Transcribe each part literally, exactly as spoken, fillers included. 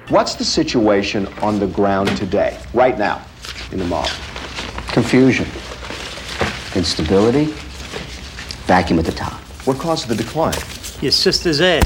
What's the situation on the ground today, right now, in the mob? Confusion, instability, vacuum at the top. What caused the decline? Your sister's ass.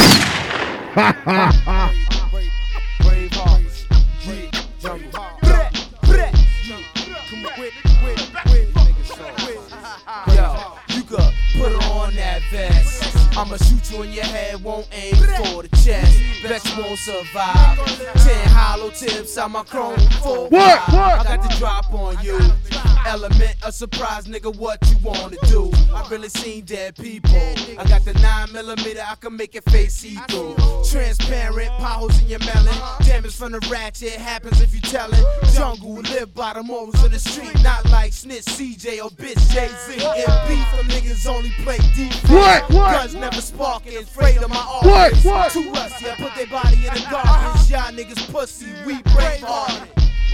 Yo, you could put on that vest. I'ma shoot you in your head, won't aim for the chest. Bet you won't survive. Ten hollow tips on my chrome four. What? What? I got the drop on you. Element of surprise, nigga, what you wanna do? I really seen dead people. I got the nine millimeter, I can make your face see through. Transparent, potholes in your melon. Damage from the ratchet happens if you tellin'. Jungle, live by the morals of the street, not like Snitch, C J, or bitch Jay-Z. And beef for niggas only play defense. What? What? Guns never sparking, afraid of my What? office. What? Too rusty, I put their body in the garbage. Y'all niggas pussy, we brave hearted.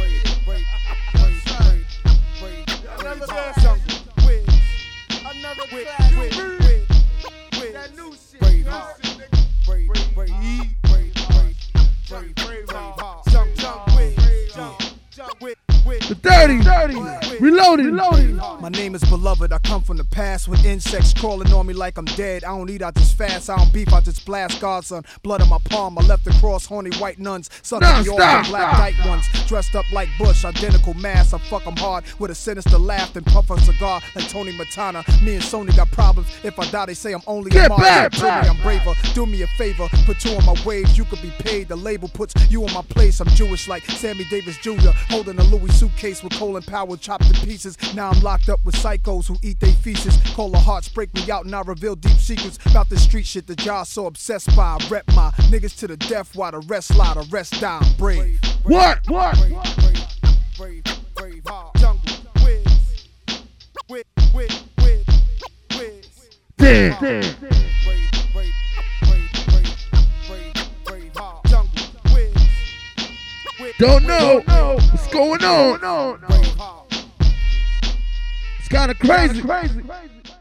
The dirty, dirty, reloaded, reloaded. My name is Beloved, I come from the past with insects crawling on me like I'm dead. I don't eat, I just fast, I don't beef, I just blast Godson. Blood on my palm, I left across horny white nuns. Son of the all black dyke ones, dressed up like Bush, identical mass. I fuck them hard with a sinister laugh and puff a cigar like Tony Montana. Me and Sony got problems, if I die they say I'm only Get a martyr. back, Kill me, back. I'm braver, do me a favor, put two on my waves, you could be paid. The label puts you in my place, I'm Jewish like Sammy Davis Junior Holding a Louis suitcase with Colin Powell chopped in pieces. Now I'm locked up with psychos who eat they feces. Call the hearts, break me out and I reveal deep secrets about the street shit that y'all so obsessed by. I rep my niggas to the death while the rest lie, the rest die. I'm brave. What? What? Brave, brave, hard. Jungle, whiz, whiz, whiz, whiz, whiz. Damn. Brave, brave, brave, brave, brave, brave, hard. Jungle, whiz, whiz. Don't know what's going on. Brave, hard. It's kind of crazy.